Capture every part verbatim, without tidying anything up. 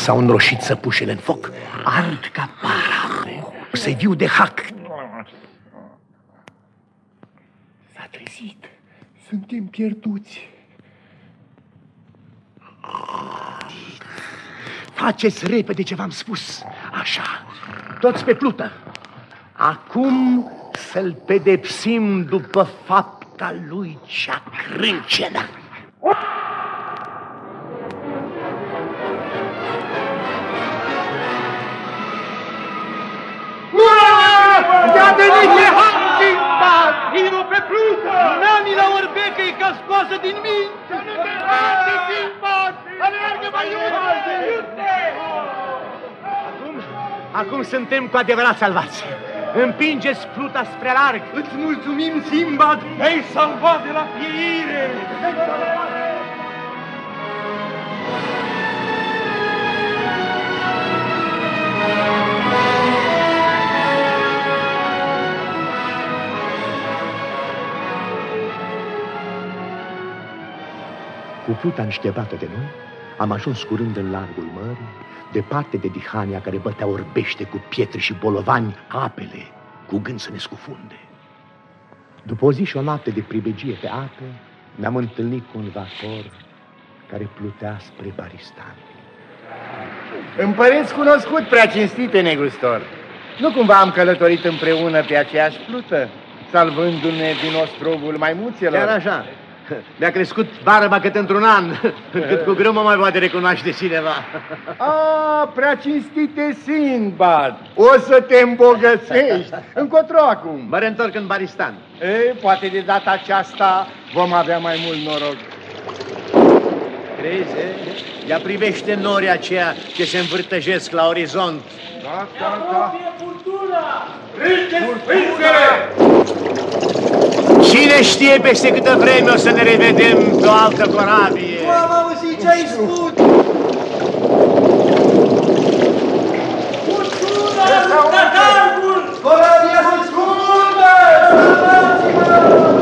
s-au înroșit săpușele în foc. Ard ca para. Să-i viu de hac. S-a trezit. Suntem pierduți. Faceți repede ce v-am spus. Așa, toți pe plută. Acum să-l pedepsim după fapta lui cea crâncenă. I-a venit de Hamsimba! Vino pe plută! Nami la orbecă e ca scoasă din minte! Să nu te bate, Simba! Alergă mai iute! Acum, acum suntem cu adevărat salvați. Împingeți pluta spre larg. Îți mulțumim, Simba! Ai salvat de la pieire! Cu pluta înștepată de noi, am ajuns curând în largul mării, departe de Dihania care bătea orbește cu pietre și bolovani apele, cu gând să ne scufunde. După o zi și o noapte de pribegie pe apă, ne-am întâlnit cu un vapor care plutea spre Baristan. Împăreți cunoscut, prea cinstite, negustor. Nu cumva am călătorit împreună pe aceeași plută, salvându-ne din ostrovul maimuțelor? Chiar așa. Mi-a crescut barba cât într-un an, cât cu greu mă mai poate recunoaște cineva. A, prea cinstite Sinbad, o să te îmbogățești. Încotro acum? Mă reîntorc în Baristan. Ei, poate de data aceasta vom avea mai mult noroc. Crezi, e? Ia privește norii aceia ce se învârtăjesc la orizont. Da, da, da. Cine știe peste câtă vreme o să ne revedem pe o altă corabie? Nu am auzit ce ai spus! Furtuna! Catargul! Corabia se scurgă! Salvați-mă!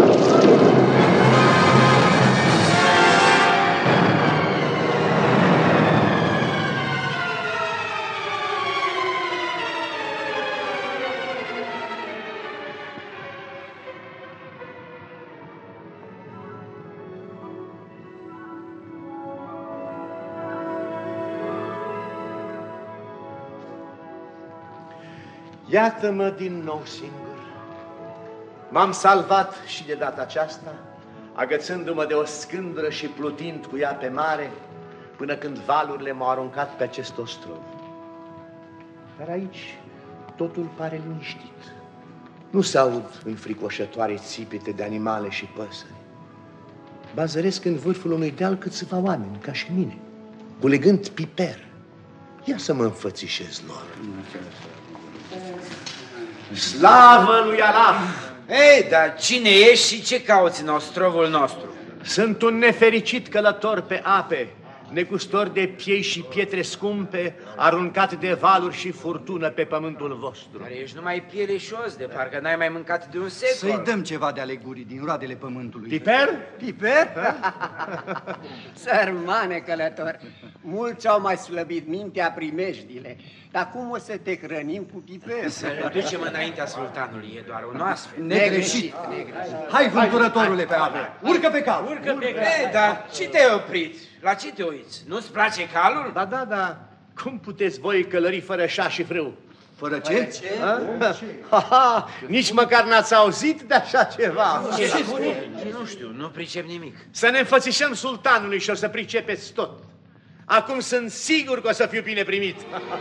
Iată-mă din nou singur. M-am salvat și de data aceasta, agățându-mă de o scândură și plutind cu ea pe mare, până când valurile m-au aruncat pe acest ostrov. Dar aici totul pare liniștit. Nu se aud înfricoșătoare țipete de animale și păsări. Bazăresc în vârful unui deal câțiva oameni, ca și mine, culegând piper. Ia să mă înfățișez lor. Slavă lui Allah! Ei, dar cine ești și ce cauți în ostrovul nostru? Sunt un nefericit călător pe ape, negustor de piei și pietre scumpe, aruncat de valuri și furtună pe pământul vostru. Dar ești numai pieleșos, de parcă n-ai mai mâncat de un secol. Să-i dăm ceva de alegurii din roadele pământului. Piper? Piper? Sărmane călător, mulți au mai slăbit mintea primejdile, dar cum o să te hrănim cu piper? Să-l ducem înaintea sultanului, e doar un oaspet. Negreșit. Hai, vânturătorule pe apă, urcă pe cal. Urcă pe cal. Ei, dar ce te-ai oprit? La ce te uiți? Nu-ți place calul? Da, da, da. Cum puteți voi călări fără șa și frâu? Fără ce? Ha, ha, nici măcar n-ați auzit de așa ceva. Ce spune? Nu știu, nu pricep nimic. Să ne înfățișăm sultanului și o să pricepeți tot. Acum sunt sigur că o să fiu bine primit.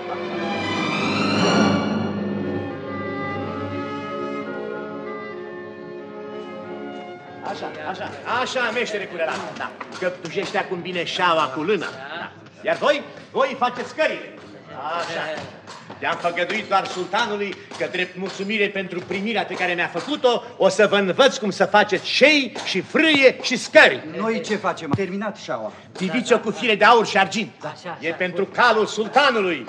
Așa, așa, așa, meștere curelat, da. Căptușește acum bine șaua cu lână. Da. Iar voi, voi faceți cările. Așa. I-am făgăduit doar sultanului că, drept mulțumire pentru primirea pe care mi-a făcut-o, o să vă învăț cum să faceți șei și frâie și scări. Noi ce facem? Terminat șaua. Diviți-o cu fire de aur și argint. E pentru calul sultanului.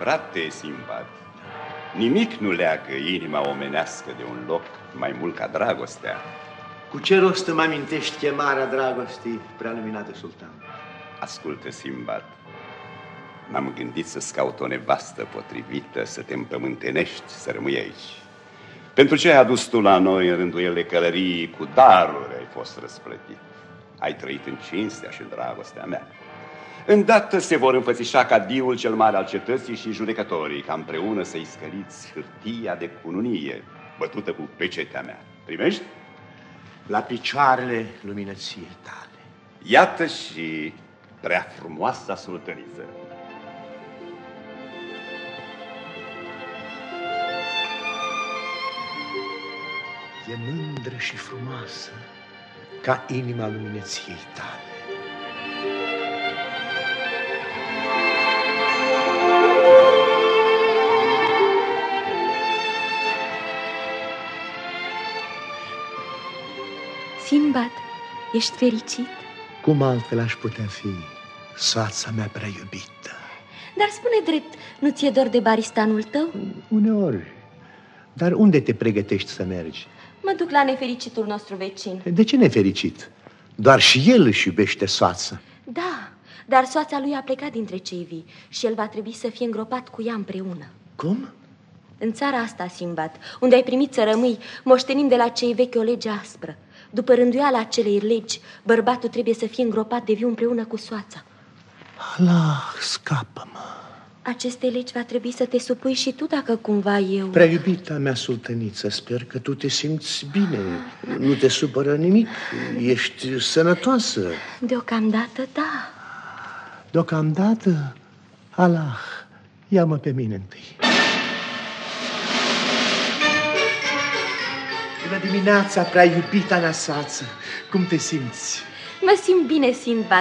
Frate Simbad, nimic nu leagă inima omenească de un loc mai mult ca dragostea. Cu ce rost îmi amintești chemarea dragostii, prealuminată sultan? Ascultă, Simbad, m-am gândit să-ți caut o nevastă potrivită, să te împământenești, să rămâi aici. Pentru ce ai adus tu la noi în rânduielile călării, cu daruri ai fost răsplătit. Ai trăit în cinstea și în dragostea mea. Îndată se vor înfățișa cadiul cel mare al cetății și judecătorii, ca împreună să-i scăliți hârtia de cununie, bătută cu pecetea mea. Primești? La picioarele luminăției tale. Iată și prea frumoasa sultăniță. E mândră și frumoasă ca inima luminăției tale. Sinbad, ești fericit? Cum altfel aș putea fi, soața mea prea iubită? Dar spune drept, nu ți-e dor de baristanul tău? Uneori. Dar unde te pregătești să mergi? Mă duc la nefericitul nostru vecin. De ce nefericit? Doar și el își iubește soața. Da, dar soața lui a plecat dintre cei vii și el va trebui să fie îngropat cu ea împreună. Cum? În țara asta, Sinbad, unde ai primit să rămâi, moștenind de la cei vechi o lege aspră. După rânduiala acelei legi, bărbatul trebuie să fie îngropat de viu împreună cu soața. Allah, scapă-mă! Aceste legi va trebui să te supui și tu dacă cumva eu... Prea iubita mea sultăniță, sper că tu te simți bine. Nu te supără nimic, ești sănătoasă. Deocamdată, da. Deocamdată, Allah, ia-mă pe mine întâi. Bună dimineața, prea iubita mea soață. Cum te simți? Mă simt bine, Sinbad.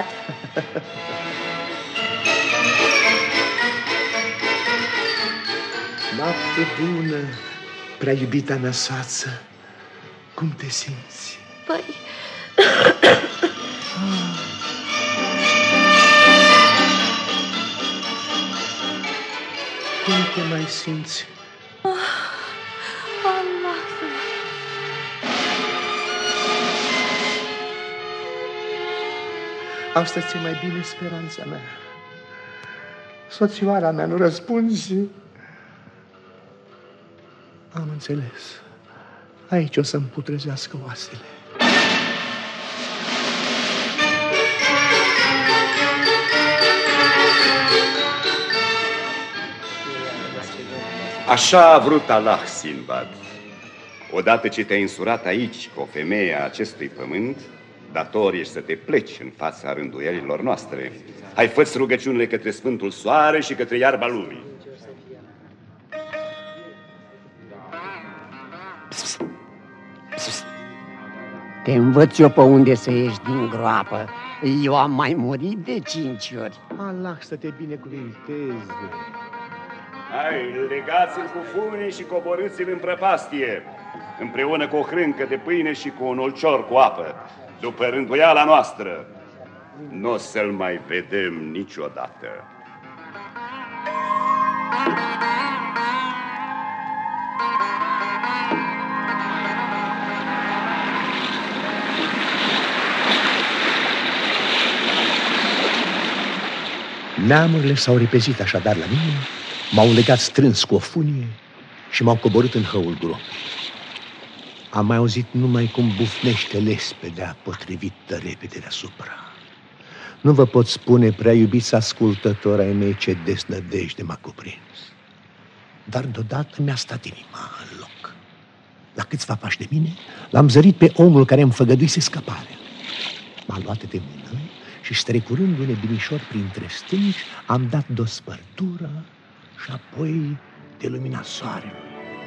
Noapte bună, prea iubita mea soață. Cum te simți? Păi... Cum te mai simți? Allah. Astăzi ți-e mai bine speranța mea. Soțioara mea nu răspunzi. Am înțeles. Aici o să-mi putrezească oasele. Așa a vrut Allah, Sinbad. Odată ce te-ai însurat aici cu o femeie a acestui pământ, dator ești să te pleci în fața rânduielilor noastre. Hai, fă-ți rugăciunile către Sfântul Soare și către iarba lumii. Te învăț eu pe unde să ieși din groapă. Eu am mai murit de cinci ori. Allah să te binecuvinteze. Hai, legați-l cu funii și coborâți-l în prăpastie, împreună cu o hrâncă de pâine și cu un ulcior cu apă, după rânduiala noastră. Nu o să-l mai vedem niciodată. Neamurile s-au repezit așadar la mine, m-au legat strâns cu o funie și m-au coborât în hăul gropii. Am mai auzit numai cum bufnește lespedea potrivită repede deasupra. Nu vă pot spune, prea iubiți ascultători ai mei, ce desnădejde m-a cuprins. Dar deodată mi-a stat inima în loc. La câțiva pași de mine, l-am zărit pe omul care îmi făgăduise scăparea. M-a luat de mână și, strecurându-ne binișor printre stânci, am dat de o spărtură și apoi de lumina soarelui.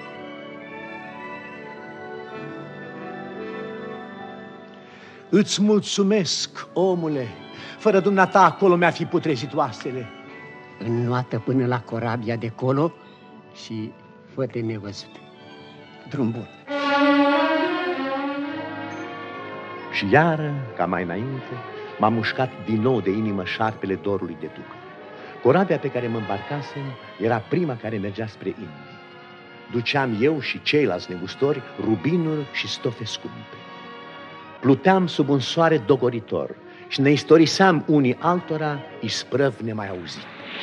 Îți mulțumesc, omule, fără dumneata acolo mi-a fi putrezit oasele. Înnoată până la corabia de colo și fă-te nevăzut. Drum bun. Și iară, ca mai înainte, m-a mușcat din nou de inimă șarpele dorului de duc. Corabia pe care mă îmbarcasem era prima care mergea spre Indii. Duceam eu și ceilalți negustori rubinuri și stofe scumpe. Pluteam sub un soare dogoritor și ne istoriseam unii altora isprăvi nemai auzite.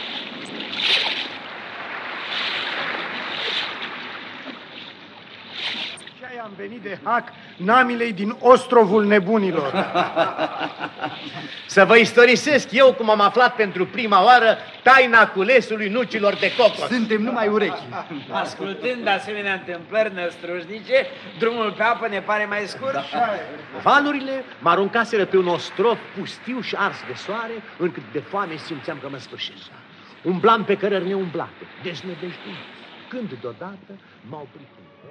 Am venit de hac namilei din ostrovul nebunilor. Să vă istorisesc eu cum am aflat pentru prima oară taina culesului nucilor de cocos. Suntem numai urechi. Ascultând asemenea întâmplări năstrușnice, drumul pe apă ne pare mai scurt. Valurile mă aruncaseră pe un ostrov pustiu și ars de soare, încât de foame simțeam că mă sfârșesc. Umblam pe cărări neumblate, deznădăjduit, când deodată m-au oprit.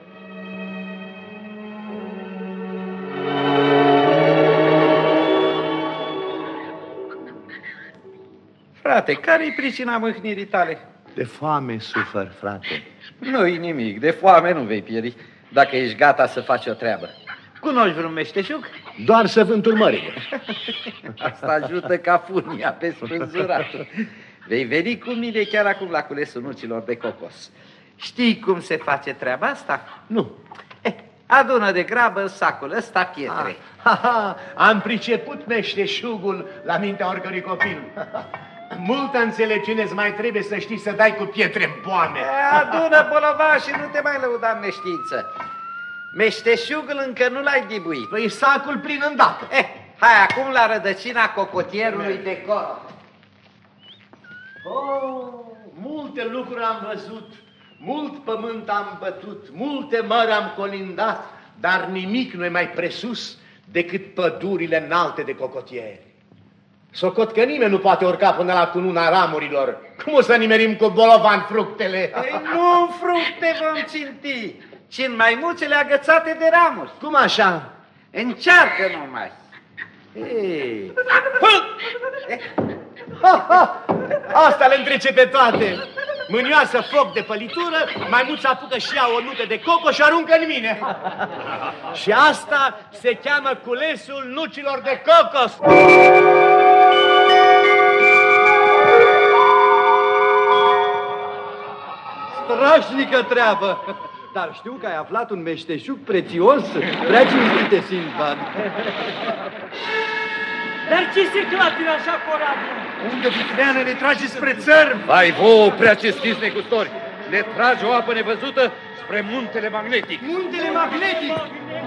Frate, care-i pricina mâhnirii tale? De foame sufăr, frate. Nu-i nimic, de foame nu vei pieri, dacă ești gata să faci o treabă. Cunoști vreun meșteșug? Doar săvântul mării. Asta ajută ca funia pe spânzurat. Vei veni cu mine chiar acum la culesul nucilor de cocos. Știi cum se face treaba asta? Nu. Eh, adună de grabă sacul ăsta pietre. Ah, ha, ha, am priceput meșteșugul la mintea oricărui copil. Multă înțelepciune îți mai trebuie să știi să dai cu pietre în boane. Adună bolova și nu te mai lăuda în neștiință. Meșteșugul încă nu l-ai dibuit. Păi sacul plin îndată. Eh, hai acum la rădăcina cocotierului de cor. Oh, multe lucruri am văzut, mult pământ am bătut, multe mări am colindat, dar nimic nu e mai presus decât pădurile înalte de cocotieri. Socot că nimeni nu poate urca până la cununa ramurilor. Cum o să nimerim cu bolovan fructele? Ei, nu în fructe vom ținti, ci în maimuțele agățate de ramuri. Cum așa? Încearcă numai. Ei. Ha, ha. Asta le întrece pe toate. Mânioasă foc de pălitură, maimuța apucă și ea o nucă de coco și aruncă în mine. Și asta se cheamă culesul nucilor de cocos. Strașnică treabă! Dar știu că ai aflat un meșteșug prețios, prea cinstite, Sindbad. Dar ce se clatină așa corabia? Unde vicleană ne trage spre țărm? Vai vouă, prea cinstiți negustori! Ne trage o apă nevăzută spre muntele magnetic. Muntele magnetic!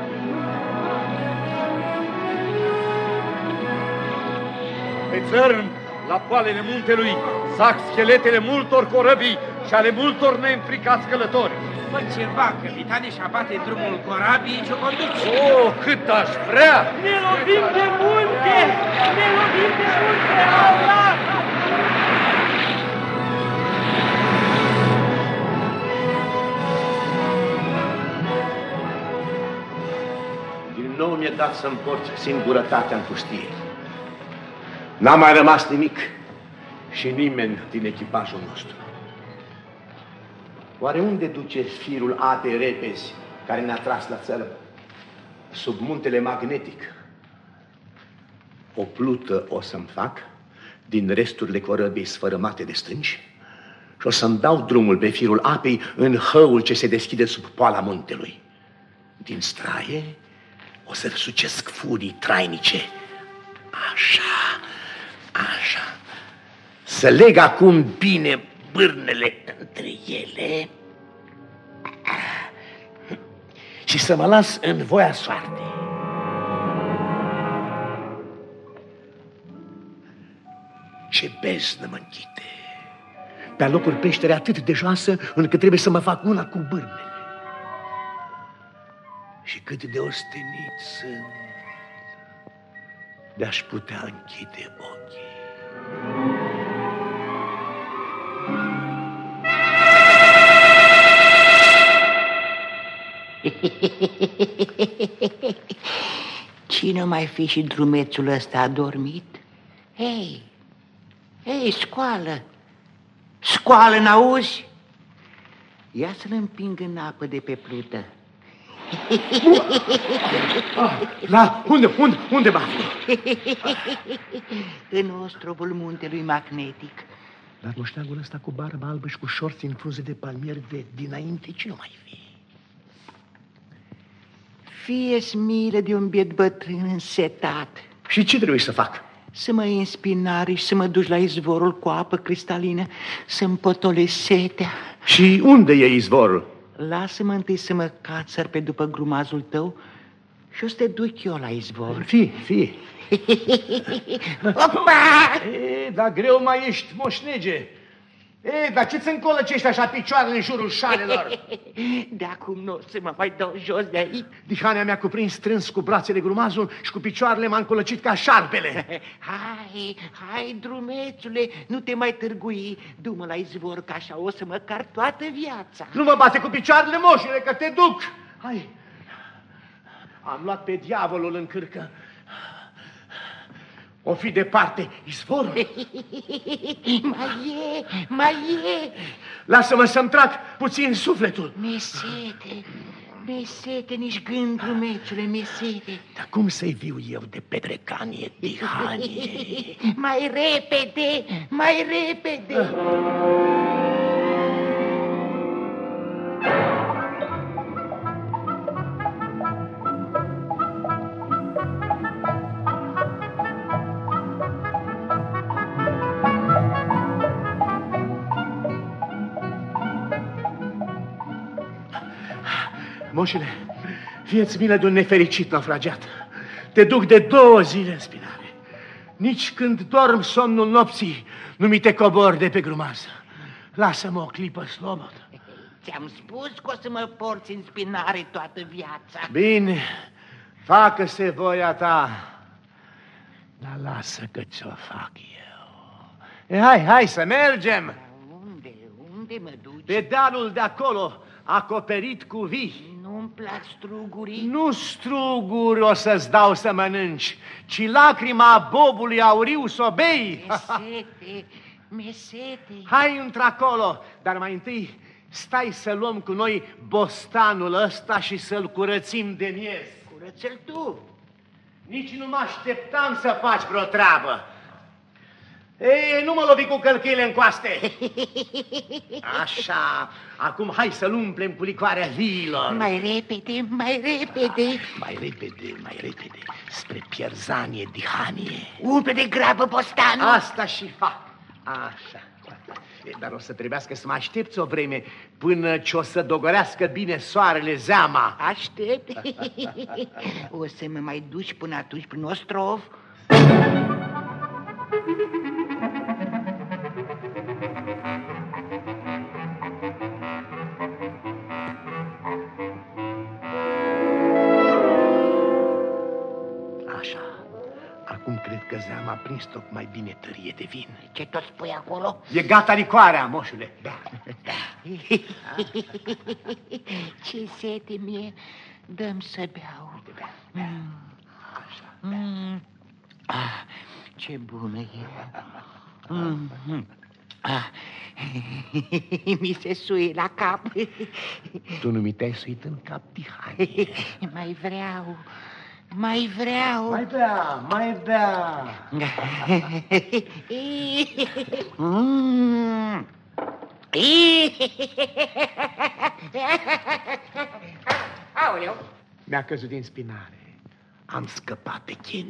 Pe țărm, la poalele muntelui, zac scheletele multor corăbii și ale multor neînfricați călători. Fă ceva, capitane, și abate drumul corabii și o conduci. Oh, cât aș vrea! Ne lovim de munte! Ne lovim de munte! Allah! Din nou mi-e dat să-mi porți singurătatea în pustie. N-a mai rămas nimic și nimeni din echipajul nostru. Oare unde duce firul apei repezi care ne-a tras la țărm? Sub muntele magnetic. O plută o să-mi fac din resturile corăbiei sfărâmate de stânci și o să-mi dau drumul pe firul apei în hăul ce se deschide sub poala muntelui. Din straie o să sucesc furii trainice. Așa, așa. Să leg acum bine bârnele între ele și să mă las în voia soartei. Ce beznă mă închide! Pe-a locuri peștere atât de joasă încât trebuie să mă fac una cu bârnele. Și cât de ostenit sunt de-aș putea închide ochii. Cine mai fi și drumețul ăsta adormit? Hei, hei, scoală! Scoală, n-auzi? Ia să-l împing în apă de pe plută. Ah, la, unde, unde, unde mă aflu? În ostrovul muntelui magnetic. Dar moșteagul ăsta cu barbă albă și cu șorți în frunze de palmier de dinainte, ce nu mai fi? Fie-ți milă de un biet bătrân însetat. Și ce trebuie să fac? Să mă iei în spinare și să mă duci la izvorul cu apă cristalină, să-mi potolesc setea. Și unde e izvorul? Lasă-mă întâi să mă cațăr pe după grumazul tău și o să te duc eu la izvor. Fii, fii. Opa! E, dar greu mai ești, moșnege. E, dar ce-ți încolăcești așa picioarele în jurul șalelor? De acum nu o să mă mai dau jos de aici. Dihania mi-a cuprins strâns cu brațele grumazul și cu picioarele m-a încolăcit ca șarpele. Hai, hai, drumețule, nu te mai târgui. Du-mă la izvor, că așa o să mă car toată viața. Nu mă bate cu picioarele, moșule, că te duc. Hai. Am luat pe diavolul în cârcă. O fi departe izvorul. Mai e, mai e. Lasă-mă să-mi trag puțin sufletul. Mesete, mesete, nici gând, drumețule, mesete. Dar cum să-i viu eu de pedrecanie, Dihanie? Mai repede, mai repede. Moșule, fie-ți milă de un nefericit naufragiat. Te duc de două zile în spinare. Nici când dorm somnul nopții, nu mi te cobor de pe grumază. Lasă-mă o clipă slobodă. Ți-am spus că o să mă porți în spinare toată viața. Bine, facă-se voia ta. Dar lasă că ți-o fac eu. E, hai, hai să mergem. Unde, unde mă duci? Pe dealul de acolo, acoperit cu vii. Nu-mi plac strugurii. Nu struguri o să-ți dau să mănânci, ci lacrima bobului auriu s-o bei. Mesete, mesete. Hai într-acolo, dar mai întâi stai să luăm cu noi bostanul ăsta și să-l curățim de miez. Curăță-l tu. Nici nu mă așteptam să faci vreo treabă. Ei, nu mă lovi cu călcâile în coaste. Așa, acum hai să-l umplem cu licoarea viilor. Mai repede, mai repede. Mai repede, mai repede, spre pierzanie, Dihanie. Umple de grabă bostanul. Asta și fac. Așa. E, dar o să trebuiască să mă aștepți o vreme până ce o să dogorească bine soarele zeama. Aștept. O să mă mai duci până atunci prin ostrov. Acum cred că zeama a prins tocmai bine tărie de vin. Ce tot spui acolo? E gata licoarea, moșule. Da, da. Ce sete mie, dăm să beau. Mm. Așa. Mm. Ah, ce bună e. Mm. Ah. Mi se suie la cap. Tu nu mi te-ai suit în cap, Dihanie. Mai vreau. Mai vreau. Mai bea, mai bea. Mm. Aoleu. Mi-a căzut din spinare. Am scăpat de chin.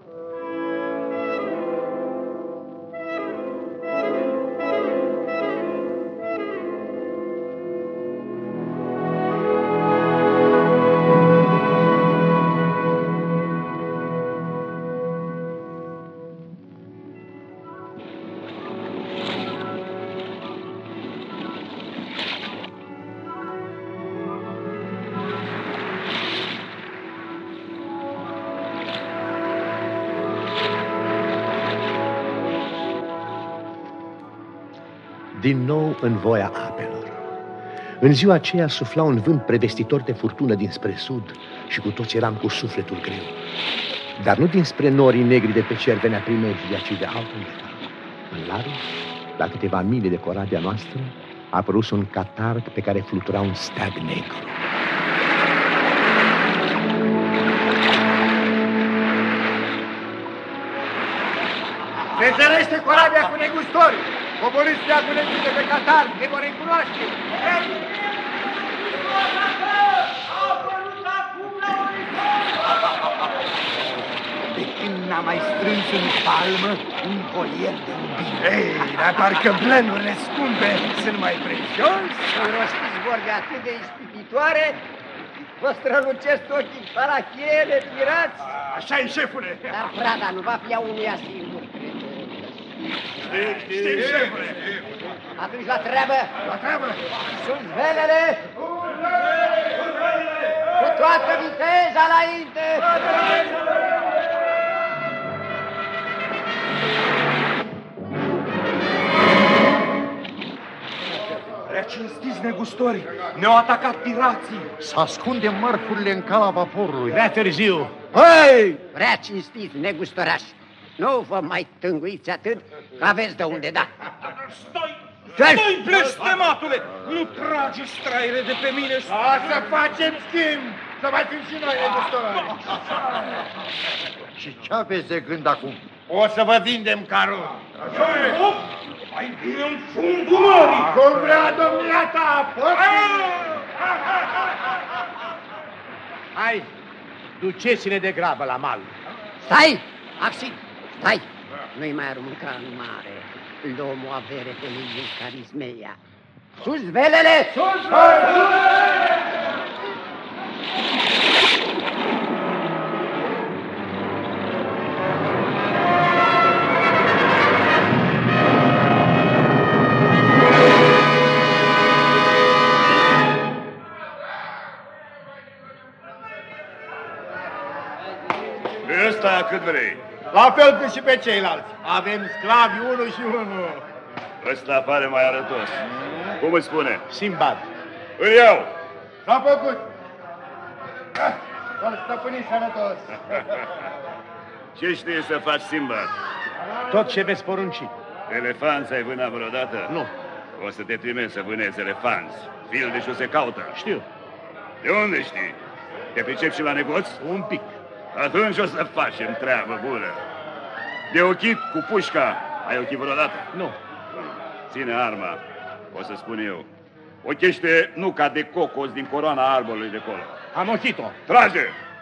Din nou în voia apelor. În ziua aceea sufla un vânt prevestitor de furtună dinspre sud și cu toți eram cu sufletul greu. Dar nu dinspre norii negri de pe cer venea primejdia, ci de altundeva. În larg, la câteva mile de corabia noastră, a apărut un catarg pe care flutura un steag negru. Se zărește corabia cu negustori! Coborâți steagul de pe catar, că vă recunoaște. De când n-a mai strâns în palmă un colier de rubin. Ei, dar parcă blănurile scumpe sunt mai prețios. Când rostiți vorbe atât de ispititoare, vă strălucesc ochii parachiele, pirați. Așa-i, șefule. Dar prada nu va fi a unuia singur. Știm, știm, șefule. Atunci la treabă. La treabă. Sunt velele. Cu toată viteza înainte. Prea cinstiți negustori, ne-au atacat pirații. Să ascundem mărfurile în cala vaporului. Prea târziu. Hei! Prea cinstiți negustorași. Nu vă mai tânguiți atât, că aveți de unde da. Stai! Stai, blestematule! Nu trage straile de pe mine! A, să facem schimb! Să mai fim și noi negustori! Și ce aveți de gând acum? O să vă vindem carul. Mai bine în fundul mării! Cum vrea domnia ta, hai, duceți-ne de grabă la mal. Stai, Axi, stai! Nu-i mai arunca în mare. Luăm o avere pe lui Carismeia. Sus velele! Sus! Sus! Pe ăsta cât vrei? La fel cât și pe ceilalți. Avem sclavi unul și unul. Ăsta pare mai arătos. Cum îți spune? Simbad. Îl iau. S-a făcut. Să-l stăpâni sănătos. Ce știi să faci, Simbad? Tot ce veți porunci. Elefanți ai vânat vreodată? Nu. O să te trimit să vânezi elefanți. Fildeșul se caută. Știu. De unde știi? Te pricepi și la negoț? Un pic. Atunci o să facem treabă bună. De ochit cu pușca, ai ochit vreodată? Nu. Ține arma, o să spun eu. Ochește nuca de cocos din coroana arborului de acolo. Am ochit-o. Trage!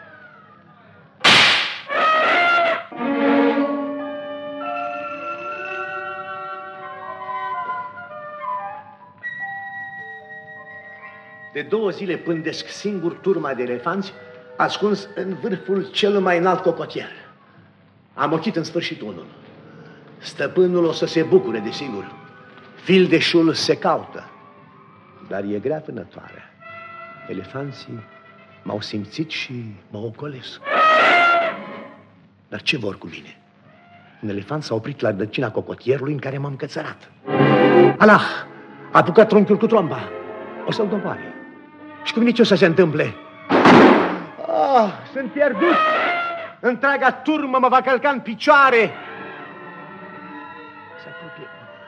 De două zile pândesc singur turma de elefanți, ascuns în vârful cel mai înalt cocotier. Am ochit în sfârșit unul. Stăpânul o să se bucure, desigur. Fildeșul se caută, dar e grea vânătoarea. Elefanții m-au simțit și mă ocolesc. Dar ce vor cu mine? Un elefant s-a oprit la rădăcina cocotierului în care m-am cățărat. Alah! A apucat trunchiul cu tromba. O să-l doboare. Și cu mine ce o să se întâmple? Ah, sunt pierdut! Întreaga turmă mă va călca în picioare! Se apropie.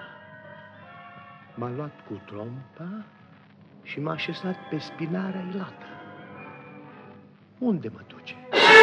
M-a luat cu trompa și m-a așezat pe spinarea ilată. Unde mă duce?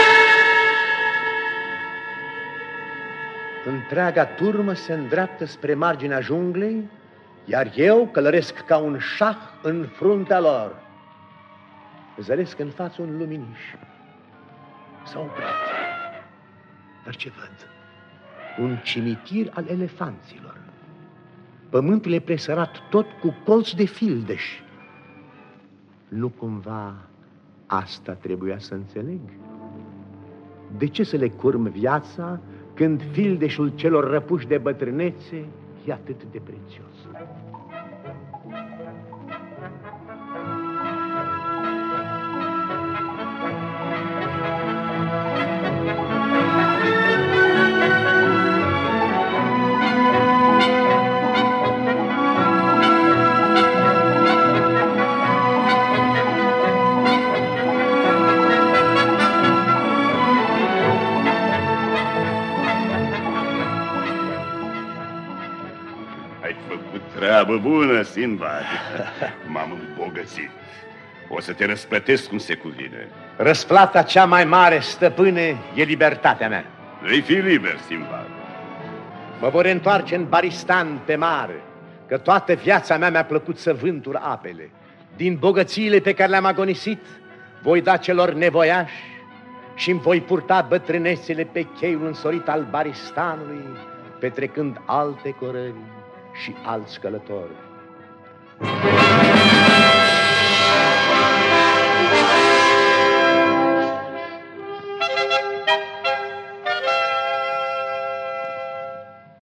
Întreaga turmă se îndreaptă spre marginea junglei, iar eu călăresc ca un șah în fruntea lor. Zăresc în față un luminiș. S-a oprit. Dar ce văd? Un cimitir al elefanților. Pământul e presărat tot cu colți de fildeș. Nu cumva asta trebuia să înțeleg? De ce să le curm viața când fildeșul celor răpuși de bătrânețe e atât de prețios? Treabă bună, Sinbad. M-am îmbogățit. O să te răsplătesc cum se cuvine. Răsplata cea mai mare, stăpâne, e libertatea mea. Vei fi liber, Sinbad. Mă vor întoarce în Baristan pe mare, că toată viața mea mi-a plăcut să vântur apele. Din bogățiile pe care le-am agonisit, voi da celor nevoiași și îmi voi purta bătrânețele pe cheiul însorit al Baristanului, petrecând alte corări și alți călători.